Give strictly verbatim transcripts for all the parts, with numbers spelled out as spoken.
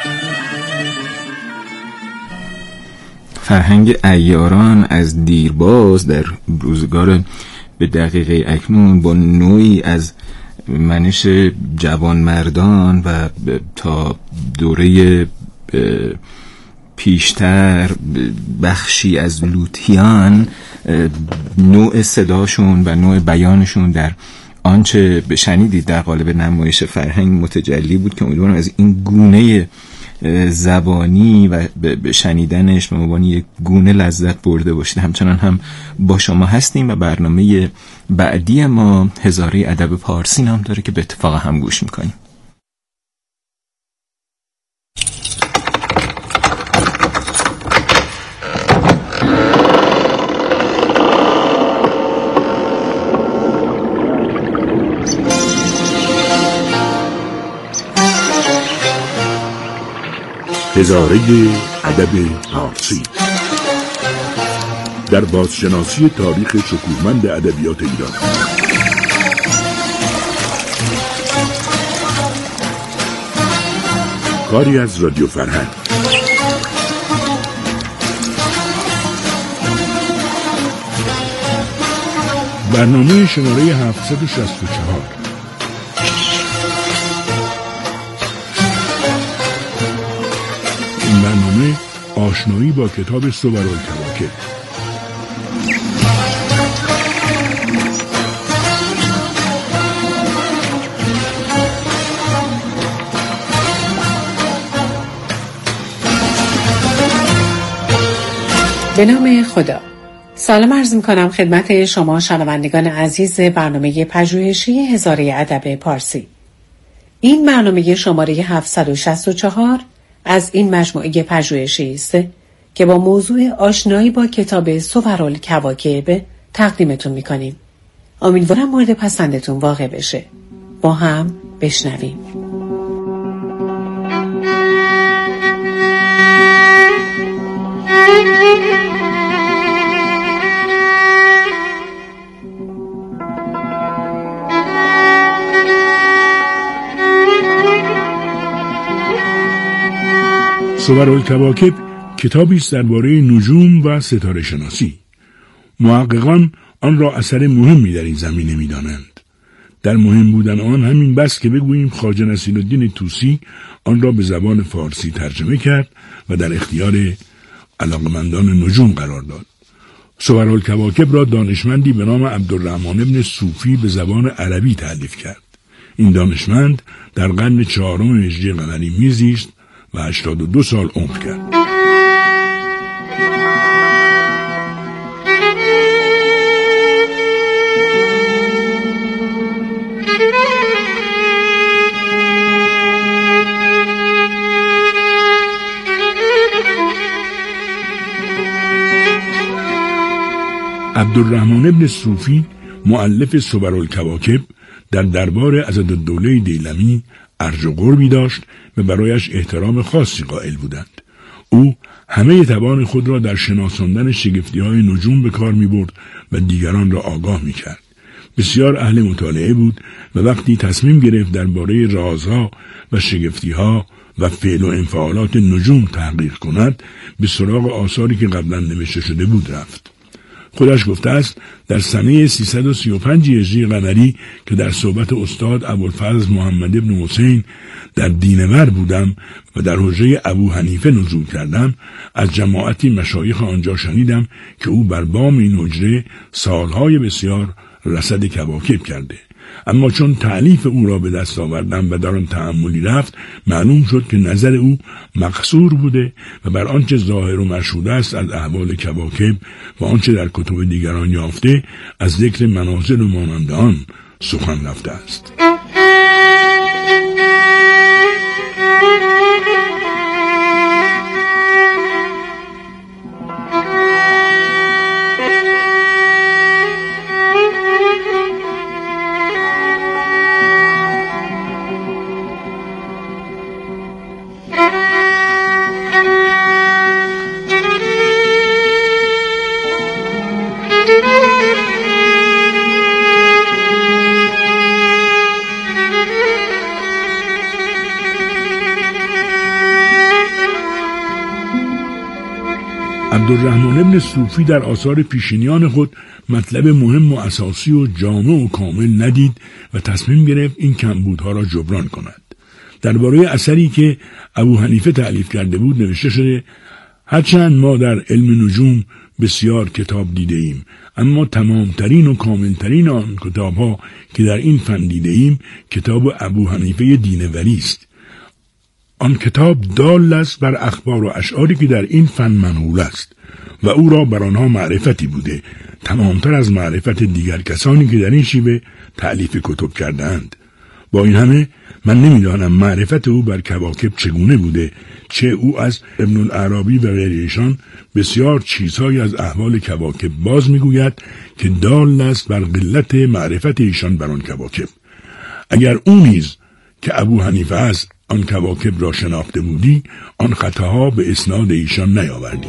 فرهنگ عیاران از دیرباز در روزگار به دقیقه اکنون با نوعی از منش جوانمردان و تا دوره پیشتر بخشی از لوتیان نوع صداشون و نوع بیانشون در آنچه شنیدید در قالب نمایش فرهنگ متجلی بود که امیدوارم از این گونه زبانی و به شنیدنش به عنوان یک گونه لذت برده باشید. همچنان هم با شما هستیم و برنامه بعدی ما هزاره ادب پارسی نام داره که به اتفاق هم گوش میکنیم. هزاره ادب پارسی در بازشناسی تاریخ شکوهمند ادبیات ایران. کاری از رادیو فرهنگ. برنامه شماره هفتصد و شصت و چهار. این برنامه آشنایی با کتاب صورالکواکب. به نام خدا. سلام عرض می‌کنم خدمت شما شنوندگان عزیز برنامه پژوهشی هزاره ادب پارسی. این برنامه شماره هفتصد و شصت و چهار از این مجموعه پژوهشی است که با موضوع آشنایی با کتاب صورالکواکب تقدیمتون می‌کنیم. امیدوارم مورد پسندتون واقع بشه. با هم بشنویم. صورالکواکب کتابی است درباره نجوم و ستاره شناسی. محققان آن را اثر مهمی در این زمینه می‌دانند. در مهم بودن آن همین بس که بگوییم خواجه نصیرالدین طوسی آن را به زبان فارسی ترجمه کرد و در اختیار علاقمندان نجوم قرار داد. صورالکواکب را دانشمندی به نام عبدالرحمن ابن صوفی به زبان عربی تألیف کرد. این دانشمند در قرن چهارم هجری قمری میزیست و هشتاد و دو سال عمر کرد. عبدالرحمن ابن صوفی مؤلف صورالکواکب در دربار عضدالدوله دیلمی ارج و قربی داشت و برایش احترام خاصی قائل بودند. او همه توان خود را در شناساندن شگفتی‌های نجوم به کار می‌برد و دیگران را آگاه می‌کرد. بسیار اهل مطالعه بود و وقتی تصمیم گرفت درباره رازها و شگفتی‌ها و فعل و انفعالات نجوم تحقیق کند، به سراغ آثاری که قبلا نوشته شده بود رفت. خودش گفته است در سنه سیصد و سی و پنج هجری قمری که در صحبت استاد ابوالفضل محمد ابن حسین در دینور بودم و در حجره ابو حنیفه نزول کردم، از جماعتی مشایخ آنجا شنیدم که او بر بام این حجره سالهای بسیار رصد کواکب کرده. اما چون تألیف او را به دست آوردم و در آن تأملی رفت، معلوم شد که نظر او مقصور بوده و بر آنچه ظاهر و مشهود است از احوال کواکب و آنچه در کتب دیگران یافته از ذکر منازل و مانند آن سخن رفته است. عبدالرحمن ابن صوفی در آثار پیشینیان خود مطلب مهم و اساسی و جامع و کامل ندید و تصمیم گرفت این کمبودها را جبران کند. درباره اثری که ابو حنیفه تألیف کرده بود نوشته شده: هرچند ما در علم نجوم بسیار کتاب دیده ایم، اما تمامترین و کاملترین آن کتابها که در این فن دیده ایم کتاب ابو حنیفه دینوری است. آن کتاب دال است بر اخبار و اشعاری که در این فن منقول است و او را بر آنها معرفتی بوده، تمامتر از معرفت دیگر کسانی که در این شیوه تألیف کتب کردند. با این همه من نمیدانم معرفت او بر کواکب چگونه بوده، چه او از ابن العربی و غیر ایشان بسیار چیزهای از احوال کواکب باز میگوید که دال است بر قلت معرفت ایشان بر آن کواکب. اگر او نیز که ابو حنیفه است آن کواکب را شناخته بودی، آن خطاها به اسناد ایشان نیاوردی.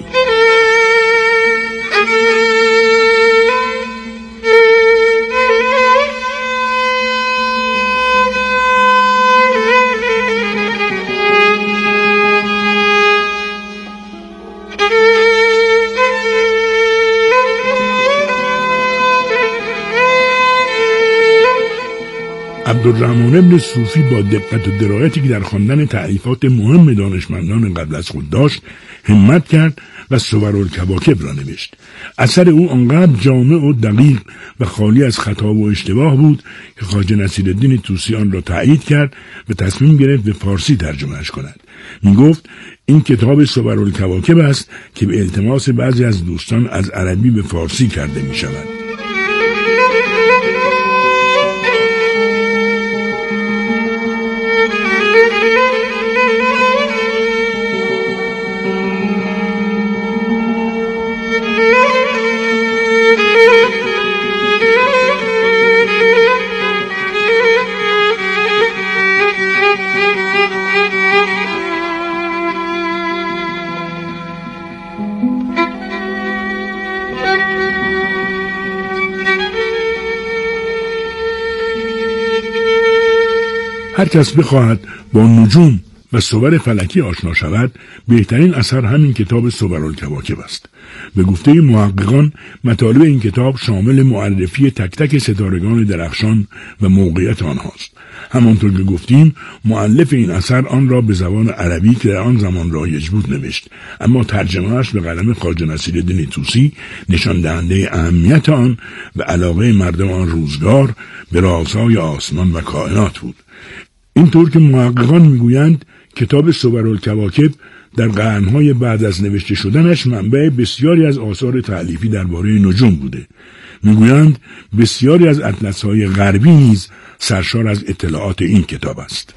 عبدالرحمن ابن صوفی با دقت و درایتی که در خواندن تألیفات مهم دانشمندان قبل از خود داشت همت کرد و صورالکواکب را نوشت. اثر او آنقدر جامع و دقیق و خالی از خطا و اشتباه بود که خواجه نصیرالدین طوسی آن را تایید کرد و تصمیم گرفت به فارسی ترجمهش کند. می گفت این کتاب صورالکواکب است که به التماس بعضی از دوستان از عربی به فارسی کرده می شود. هر کس بخواهد با نجوم و صور فلکی آشنا شود، بهترین اثر همین کتاب صورالکواکب است. به گفته محققان مطالب این کتاب شامل معرفی تک تک ستارگان درخشان و موقعیت آنهاست. همانطور که گفتیم مؤلف این اثر آن را به زبان عربی که در آن زمان رایج بود نوشت، اما ترجمه‌اش به قلم خواجه نصیرالدین طوسی نشان دهنده اهمیت آن و علاقه مردم آن روزگار به رازهای آسمان و کائنات بود. اینطور که محققان میگویند کتاب صورالکواکب در قرنهای بعد از نوشته شدنش منبع بسیاری از آثار تألیفی درباره نجوم بوده. میگویند بسیاری از اطلس‌های غربی نیز سرشار از اطلاعات این کتاب است.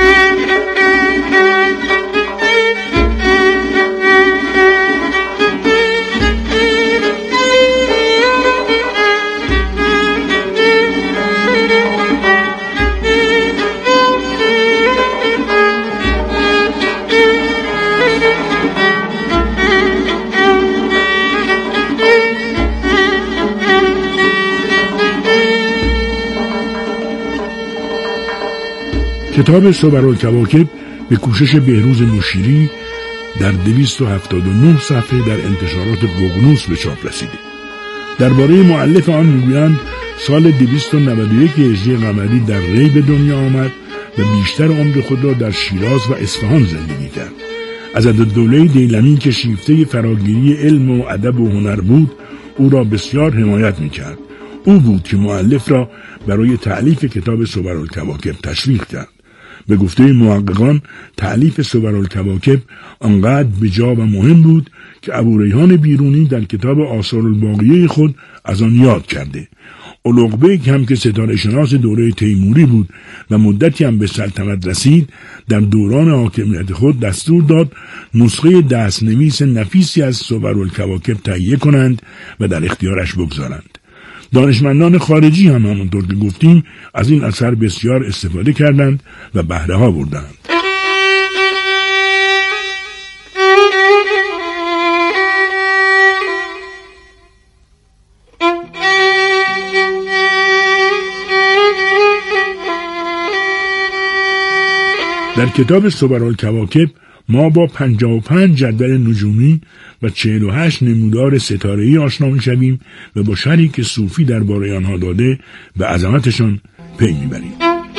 کتاب صورالکواکب به کوشش بهروز مشیری در دویست و هفتاد و نه صفحه در انتشارات ققنوس به چاپ رسیده. درباره مؤلف آن میگویند سال دویست و نود و یک هجری قمری در ری به دنیا آمد و بیشتر عمر خود را در شیراز و اصفهان زندگی کرد. عضدالدوله دیلمی که شیفته فراگیری علم و ادب و هنر بود، او را بسیار حمایت میکرد. او بود که مؤلف را برای تألیف کتاب صورالکواکب تشویق کرد. به گفته محققان تألیف صورالکواکب آنقدر بجا و مهم بود که ابوریحان بیرونی در کتاب آثار الباقیه خود از آن یاد کرده. اولوغبک هم که ستاره شناس دوره تیموری بود و مدتی هم به سلطنت رسید، در دوران حاکمیت خود دستور داد نسخه دستنویس نفیسی از صورالکواکب تهیه کنند و در اختیارش بگذارند. دانشمندان خارجی هم همونطور که گفتیم از این اثر بسیار استفاده کردند و بهره ها بردند. در کتاب صورالکواکب ما با پنجاه و پنج جدول نجومی و چهل و هشت نمودار ستاره‌ای آشنا می‌شویم و با شرحی که صوفی درباره آنها داده به عظمتشان پی می‌بریم.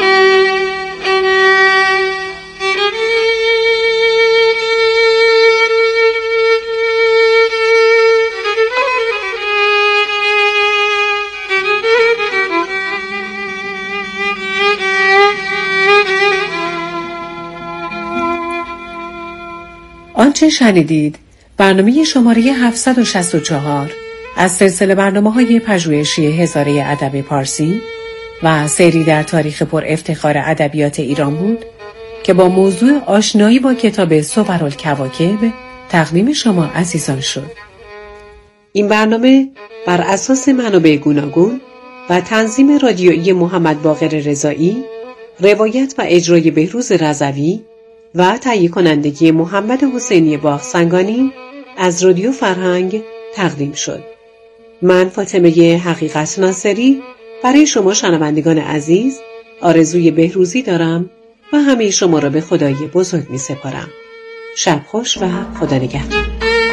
آنچه شنیدید برنامه شماره هفتصد و شصت و چهار از سلسله برنامه‌های پژوهشی هزاره ادب پارسی و سری در تاریخ پر افتخار ادبیات ایران بود که با موضوع آشنایی با کتاب صورالکواکب تقدیم شما عزیزان شد. این برنامه بر اساس منابع گوناگون و تنظیم رادیویی محمد باقر رضایی، روایت و اجرای بهروز رضوی و تهیه کنندگی محمد حسینی باغسنگانی از رادیو فرهنگ تقدیم شد. من فاطمه حقیقت ناصری برای شما شنوندگان عزیز آرزوی بهروزی دارم و همه شما را به خدای بزرگ می سپارم. شب خوش و خدا نگهدار.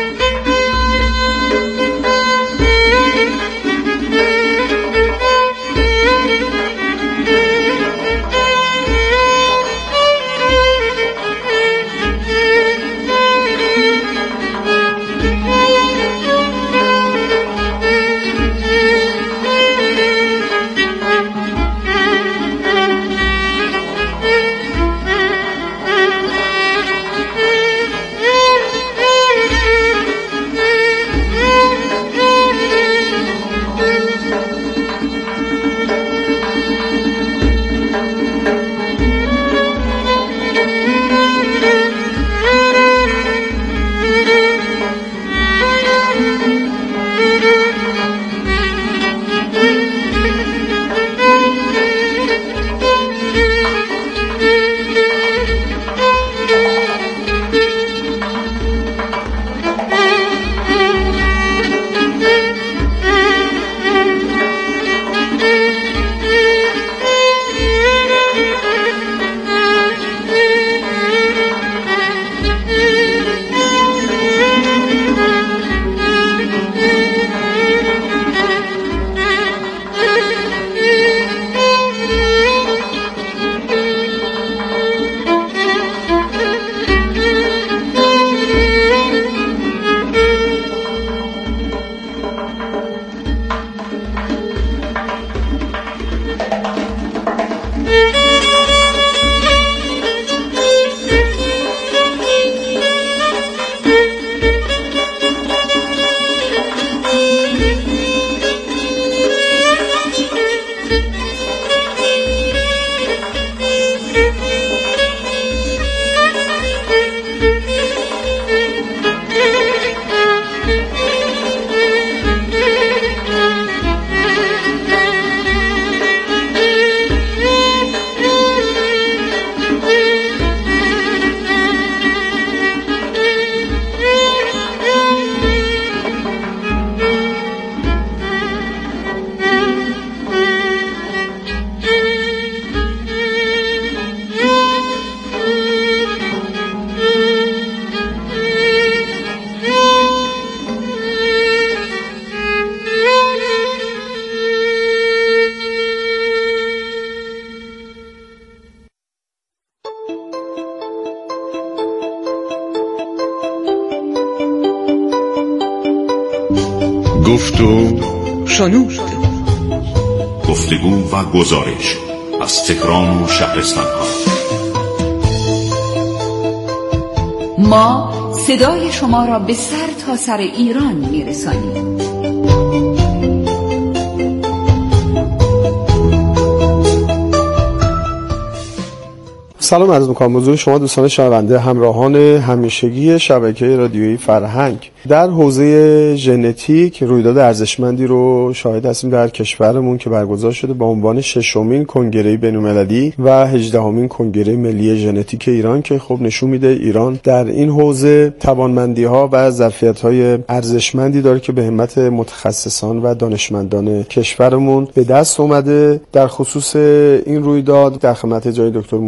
گفت و شنود. گفتگو و گزارش از تهران و شهرستان‌ها. ما صدای شما را به سر تا سر ایران می‌رسانیم. سلام عرض می‌کنم حضور شما دوستان شنونده همراهان همیشگی شبکه رادیویی فرهنگ. در حوزه ژنتیک رویداد ارزشمندی رو شاهد هستیم در کشورمون که برگزار شده با عنوان ششمین کنگره بین‌المللی و هجدهمین کنگره ملی ژنتیک ایران که خب نشون میده ایران در این حوزه توانمندی‌ها و ظرفیت‌های ارزشمندی داره که به همت متخصصان و دانشمندان کشورمون به دست اومده. در خصوص این رویداد در خدمت جای دکتر موسوی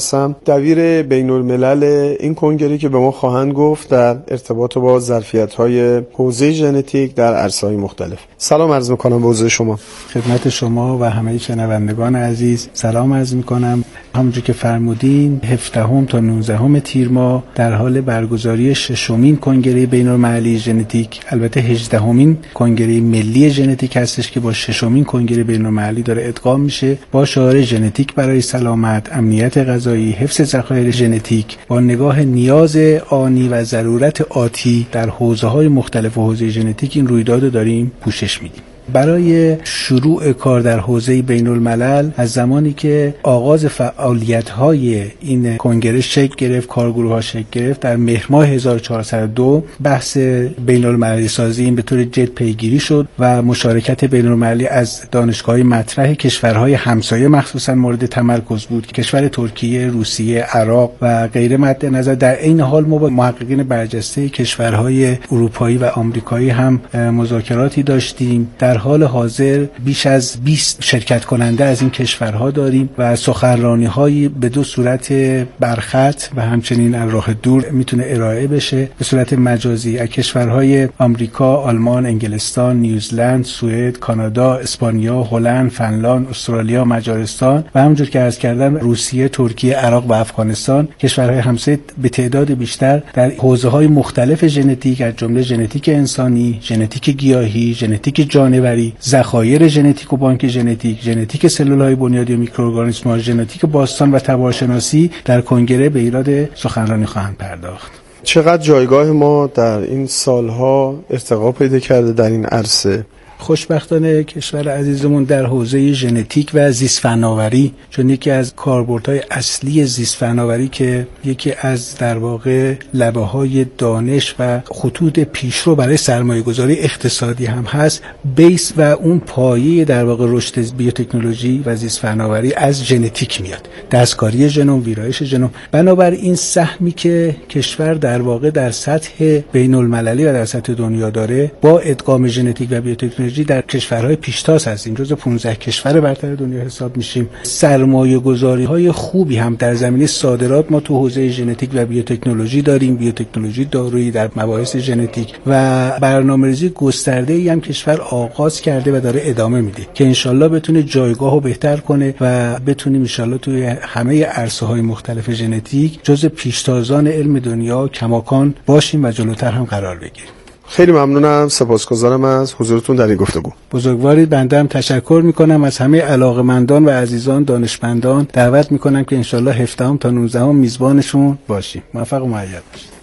هستم، دبیر بین الملل این کنگره که به ما خواهند گفت در ارتباط با ظرفیت‌های حوزه ژنتیک در عرصه‌های مختلف. سلام عرض می‌کنم به حضور شما. خدمت شما و همه شنوندگان عزیز سلام عرض می‌کنم. همونجور که فرمودین هفدهم تا نوزدهم تیر ماه در حال برگزاری ششمین کنگره بین‌المللی ژنتیک، البته هجدهمین کنگره ملی ژنتیک هستش که با ششمین کنگره بین‌المللی داره ادغام میشه با شعار ژنتیک برای سلامت، امنیت غذایی، حفظ ذخایر ژنتیک با نگاه نیاز آنی و ضرورت آتی در حوزه‌های مختلف حوزه ژنتیک این رویداد داریم پوشش میدیم. برای شروع کار در حوزه بین الملل از زمانی که آغاز فعالیت‌های این کنگره شکل گرفت، کارگروه‌ها شکل گرفت در مهر ماه هزار و چهارصد و دو، بحث بین المللی سازی این به طور جد پیگیری شد و مشارکت بین المللی از دانشگاه‌های مطرح کشورهای همسایه مخصوصا مورد تمرکز بود، کشور ترکیه، روسیه، عراق و غیره مد نظر. در این حال ما با محققین برجسته کشورهای اروپایی و آمریکایی هم مذاکراتی داشتیم. در حال حاضر بیش از بیست شرکت کننده از این کشورها داریم و سخنرانی‌هایی به دو صورت برخط و همچنین از راه دور میتونه ارائه بشه به صورت مجازی از کشورهای آمریکا، آلمان، انگلستان، نیوزلند، سوئد، کانادا، اسپانیا، هلند، فنلاند، استرالیا، مجارستان و همونجور که عرض کردم روسیه، ترکیه، عراق و افغانستان، کشورهای همسایه به تعداد بیشتر در حوزه‌های مختلف ژنتیک از جمله ژنتیک انسانی، ژنتیک گیاهی، ژنتیک جانوری، ذخایر ژنتیک و بانک ژنتیک، ژنتیک سلول‌های بنیادی و میکروارگانیسم‌ها، ژنتیک باستان و تبارشناسی در کنگره به ایراد سخنرانی خواهند پرداخت. چقدر جایگاه ما در این سالها ارتقا پیدا کرده در این عرصه؟ خوشبختانه کشور عزیزمون در حوزه ژنتیک و زیست فناوری، چون یکی از کاربردهای اصلی زیست فناوری که یکی از در واقع لبه‌های دانش و خطوط پیشرو برای سرمایه‌گذاری اقتصادی هم هست، بیس و اون پایه در واقع رشد بیوتکنولوژی و زیست فناوری از ژنتیک میاد، دستکاری ژنوم، ویرایش ژنوم. بنابراین سهمی که کشور در واقع در سطح بین‌المللی و در سطح دنیا داره با ادغام ژنتیک و بیوتکنولوژی در کشورهای پیشتاز هستیم، جزو پانزده کشور برتر دنیا حساب میشیم. سرمایه‌گذاری‌های خوبی هم در زمینه صادرات ما تو حوزه ژنتیک و بیوتکنولوژی داریم، بیوتکنولوژی دارویی در مباحث ژنتیک و برنامه‌ریزی گسترده‌ای هم کشور آغاز کرده و داره ادامه میده که انشالله بتونه جایگاهو بهتر کنه و بتونیم انشالله توی همه عرصه‌های مختلف ژنتیک جزو پیشتازان علم دنیا کماکان باشیم و جلوتر هم قرار بگیریم. خیلی ممنونم، سپاسگزارم از حضورتون در این گفتگو. بزرگوارید. بنده هم تشکر میکنم از همه علاقه‌مندان و عزیزان دانشمندان. دعوت میکنم که انشالله هفدهم تا نوزدهم میزبانشون باشیم. موفق و مؤید باشید.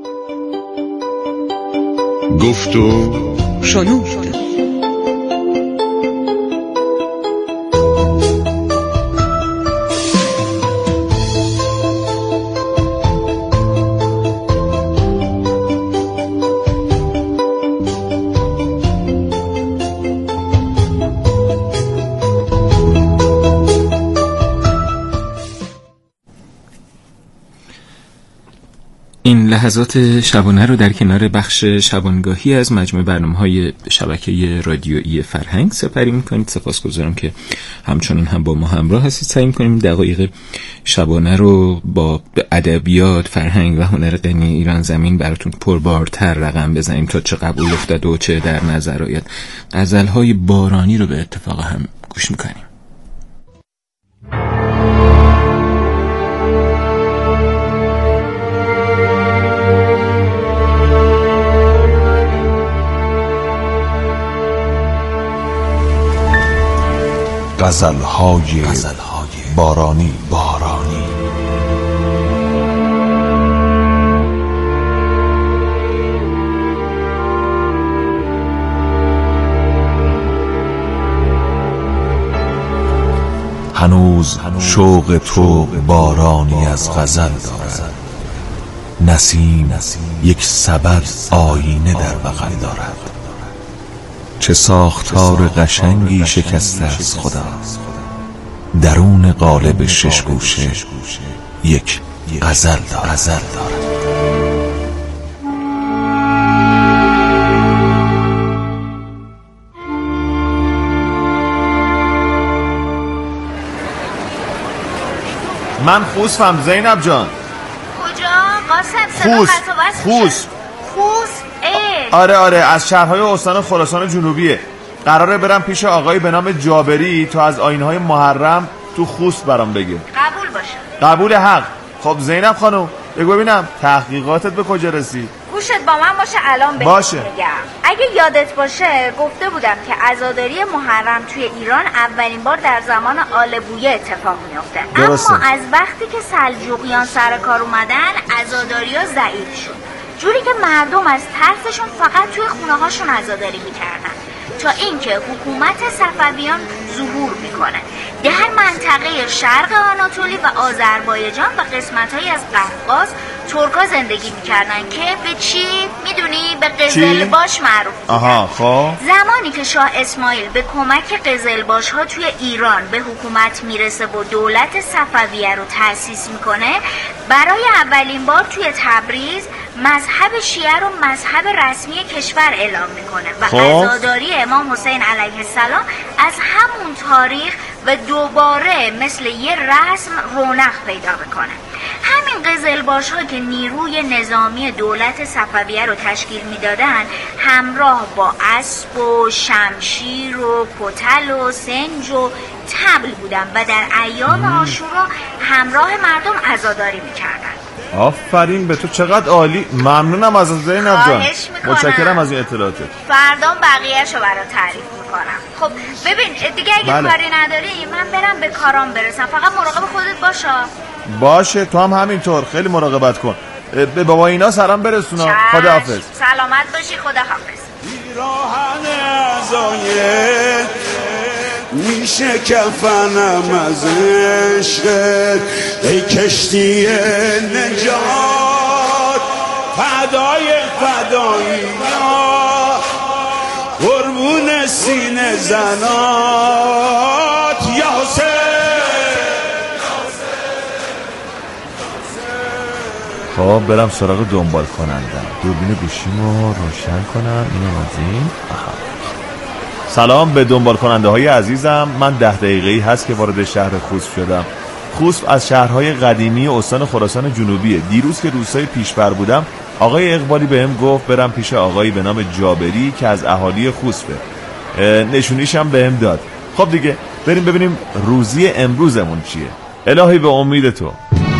گفت و شنود. این لحظات شبانه رو در کنار بخش شبانگاهی از مجموع برنامه‌های شبکه رادیویی فرهنگ سپری می‌کنید. سپاسگزارم که همچنین هم با ما همراه هستید. سعی می‌کنیم دقایق شبانه رو با ادبیات، فرهنگ و هنر غنی ایران زمین براتون پربارتر رقم بزنیم تا چه قبول افتاده و چه در نظر آید. غزل‌های بارانی رو به اتفاق هم گوش می‌کنیم. غزل‌های بارانی بارانی هنوز شوق تو بارانی از غزل دارد، نسیم یک سبد آینه در بغل دارد. چه ساختار قشنگی شکسته از خدا، درون قالب شش گوشه یک غزل دارد. من خوسفم زینب جان. کجا؟ قاسم صدا خوس قطع و وصل خوس خوس اه. آره آره از شهرهای استان خراسان جنوبیه. قراره برم پیش آقایی به نام جابری تا از آیین‌های محرم تو خوست برام بگه. قبول باشه. قبول حق. خب زینب خانم بگو ببینم تحقیقاتت به کجا رسید؟ گوشت با من باشه الان بهت باشه. میگم. اگه یادت باشه گفته بودم که عزاداری محرم توی ایران اولین بار در زمان آل بویه اتفاق میفته. درسته. اما از وقتی که سلجوقیان سر کار اومدن عزاداری‌ها ضعیف شد، جوری که مردم از ترسشون فقط توی خونه هاشون عزاداری میکردن تا اینکه حکومت صفویان ظهور میکنه. در منطقه شرق آناتولی و آذربایجان و قسمت‌هایی از قفقاز ترکا زندگی میکردن که به چی میدونی؟ به قزلباش معروف بودن. آها خب زمانی که شاه اسماعیل به کمک قزلباش ها توی ایران به حکومت میرسه و دولت صفویه رو تأسیس میکنه، برای اولین بار توی تبریز مذهب شیعه رو مذهب رسمی کشور اعلام میکنه و عزاداری امام حسین علیه السلام از همون تاریخ و دوباره مثل یه رسم رونق پیدا میکنه. همین قزلباش ها که نیروی نظامی دولت صفویه رو تشکیل میدادن همراه با اسب و شمشیر و کتل و سنج و طبل بودن و در ایام عاشورا همراه مردم عزاداری میکردن. آفرین به تو، چقدر عالی. ممنونم از زینب جان. خواهش میکنم. متشکرم از این اطلاعاتت. فردام بقیه‌شو برات تعریف میکنم. خب ببین دیگه اگه بله. کاری نداری من برم به کارام برسم، فقط مراقب خودت باشا. باشه تو هم همینطور خیلی مراقبت کن. به بابا اینا سلام برسونا. خداحافظ. سلامت باشی. خداحافظ. پیراهن عزایت میشه کفنم از عشقت، ای کشتی نجات فدای فداییات قربون سینه زنات یا حسین. خب برم سراغ دنبال کنندم. دوربین گوشیمو روشن کنم. اینم از این. آها. سلام به دنبال کننده های عزیزم. من ده دقیقه‌ای هست که وارد شهر خوسف شدم. خوسف از شهرهای قدیمی استان خراسان جنوبیه. دیروز که روستای پیشبر بودم آقای اقبالی بهم گفت برم پیش آقایی به نام جابری که از اهالی خوسفه. نشونیشم بهم داد. خب دیگه بریم ببینیم روزی امروزمون چیه. الهی به امید تو.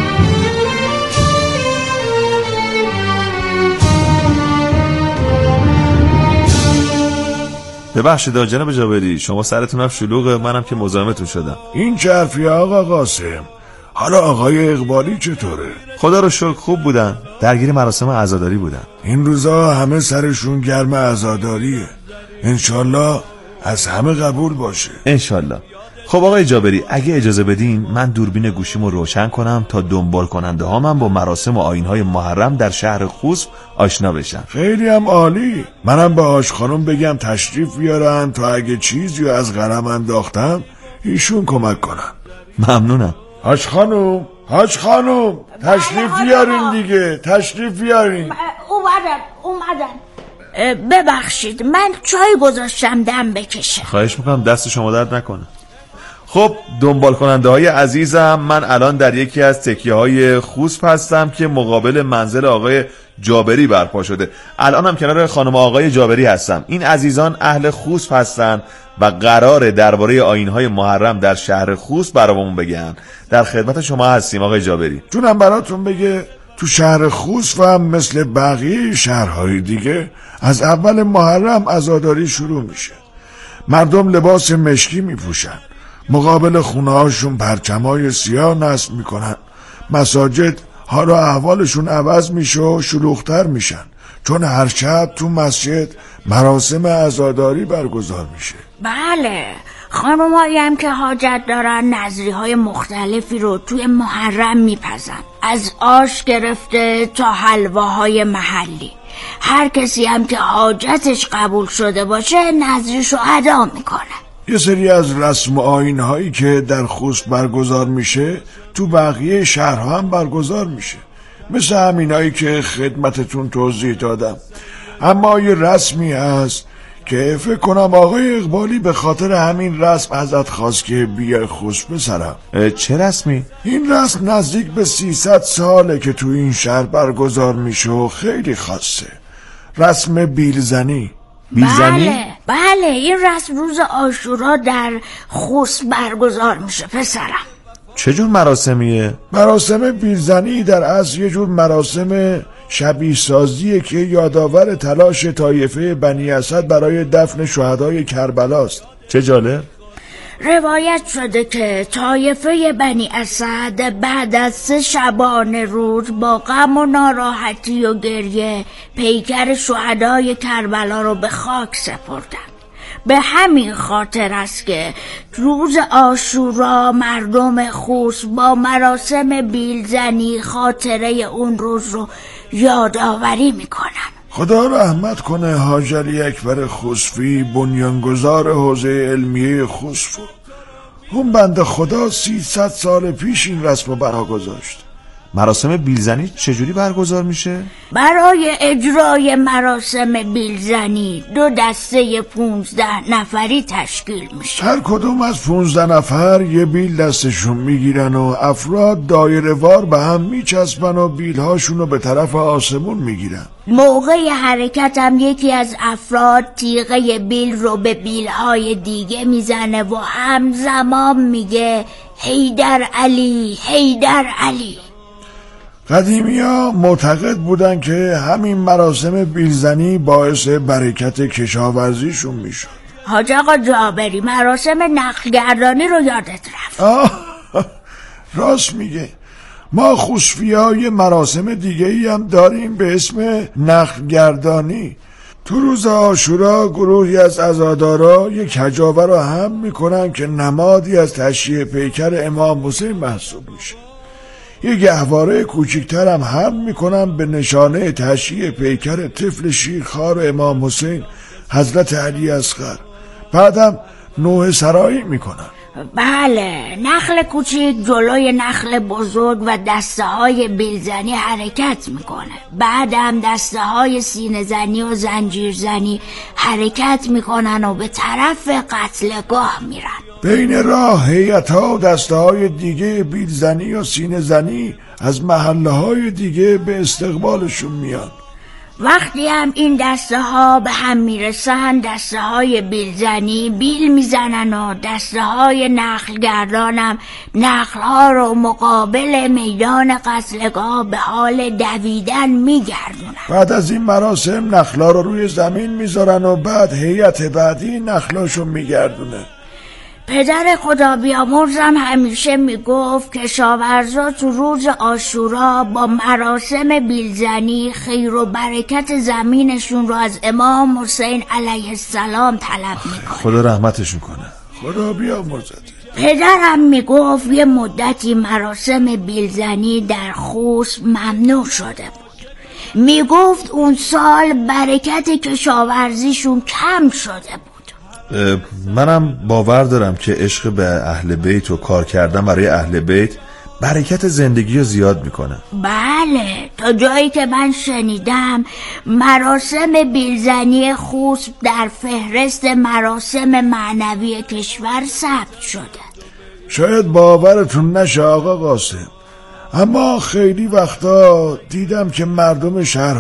ببخشید جناب جابری، شما سرتون هم شلوغه، منم که مزاحمتون شدم. این چرفی آقا قاسم. حالا آقای اقبالی چطوره؟ خدا رو شکر خوب بودن، درگیر مراسم عزاداری بودن. این روزا همه سرشون گرم عزاداریه. انشالله از همه قبول باشه. انشالله. خب آقای جابری اگه اجازه بدین من دوربین گوشیمو روشن کنم تا دنبال کننده ها من با مراسم و آیین‌های محرم در شهر خوسف آشنا بشن. خیلی هم عالی. منم به آش خانم بگم تشریف بیارن تا اگه چیزی از قلم انداختم ایشون کمک کنن. ممنونم. آش خانم آش خانم تشریف بیارین دیگه. تشریف بیارین. اومدن اومدن ببخشید من چای گذاشتم دم بکشه. خواهش میکنم دست شما درد نکنه. خب دنبال کننده های عزیزم من الان در یکی از تکیه های خوسف هستم که مقابل منزل آقای جابری برپا شده. الانم کنار خانم آقای جابری هستم. این عزیزان اهل خوسف هستن و قراره درباره آیین‌های محرم در شهر خوسف برامون بگن. در خدمت شما هستیم آقای جابری. جونم براتون بگه تو شهر خوسف هم مثل بقیه شهرهای دیگه از اول محرم عزاداری شروع میشه. مردم لباس مشکی میپوشن، مقابل خونه هاشون پرچمای سیاه نصب میکنن. مساجد حالا احوالشون عوض میشه و شلوغتر میشن، چون هر شب تو مسجد مراسم عزاداری برگزار میشه. بله، خانم هایی هم که حاجت دارن نظری های مختلفی رو توی محرم میپزن، از آش گرفته تا حلواهای محلی. هر کسی هم که حاجتش قبول شده باشه نظریشو ادا میکنه. یه سری از رسم و آیین هایی که در خوسف برگزار میشه تو بقیه شهرها هم برگزار میشه، مثل همینایی که خدمتتون توضیح دادم. اما یه رسمی هست که فکر کنم آقای اقبالی به خاطر همین رسم ازت خواست که بیای خوست بسرم. چه رسمی؟ این رسم نزدیک به سیصد ساله که تو این شهر برگزار میشه و خیلی خاصه. رسم بیلزنی. بیلزنی؟ بله بله، این رسم روز عاشورا در خوست برگزار میشه پسرم. چه جور مراسمیه؟ مراسم بیلزنی در اصل یه جور مراسم شبیه سازیه که یادآور تلاش طایفه بنی اسد برای دفن شهدای کربلاست. چه جالب. روایت شده که طایفه بنی اسد بعد از سه شبانه روز با غم و ناراحتی و گریه پیکر شهدای کربلا رو به خاک سپردن. به همین خاطر است که روز عاشورا مردم خوست با مراسم بیلزنی خاطره اون روز رو یادآوری میکنن. خدا رحمت کنه حاج علی اکبر خسفی، بنیانگذار حوزه علمیه خسفو. اون بنده خدا سیصد سال پیش این رسم رو برا گذاشت. مراسم بیلزنی چجوری برگزار میشه؟ برای اجرای مراسم بیلزنی دو دسته پونزده نفری تشکیل میشه. هر کدوم از پونزده نفر یه بیل دستشون میگیرن و افراد دایره وار به هم میچسبن و بیلهاشون رو به طرف آسمون میگیرن. موقع حرکت هم یکی از افراد تیغه بیل رو به بیلهای دیگه میزنه و همزمان میگه حیدر علی حیدر علی. قدیمی ها معتقد بودن که همین مراسم بیلزنی باعث برکت کشاورزیشون میشد. حاج آقا جابری، مراسم نخلگردانی رو یادت رفت. آه راست میگه. ما خوشفی های مراسم دیگه ای هم داریم به اسم نخلگردانی. تو روز عاشورا گروهی از عزادارا یک کجاوه رو هم میکنن که نمادی از تشییع پیکر امام حسین محسوب میشه. یه گهواره کوچکتر هم هم میکنن به نشانه تشییع پیکر طفل شیرخوار امام حسین حضرت علی اصغر. بعدم نوحه سرایی میکنن. بله، نخل کوچیک جلوی نخل بزرگ و دسته های بیلزنی حرکت میکنه. بعدم دسته های سینه زنی و زنجیر زنی حرکت میکنن و به طرف قتلگاه میرن. بین راه هیئت ها و دسته های دیگه بیلزنی و سینه زنی از محله های دیگه به استقبالشون میان. وقتی هم این دسته ها به هم میرسن، دسته های بیلزنی بیل میزنن و دسته های نخلگردان هم نخل ها رو مقابل میدان قتلگاه به حال دویدن میگردونن. بعد از این مراسم نخلا رو روی زمین میذارن و بعد هیئت بعدی نخلاشو میگردونه. پدر خدا بیامرزم همیشه میگفت کشاورزا تو روز عاشورا با مراسم بیلزنی خیر و برکت زمینشون رو از امام حسین علیه السلام طلب میکنه. خدا رحمتشون کنه. خدا بیامرزه. پدرم میگفت یه مدتی مراسم بیلزنی در خوست ممنوع شده بود. میگفت اون سال برکت کشاورزیشون کم شده بود. منم باور دارم که عشق به اهل بیت و کار کردن برای اهل بیت برکت زندگی رو زیاد میکنه. بله، تا جایی که من شنیدم مراسم بیلزنی خوست در فهرست مراسم معنوی کشور ثبت شده. شاید باورتون نشه آقا قاسم، اما خیلی وقتا دیدم که مردم شهر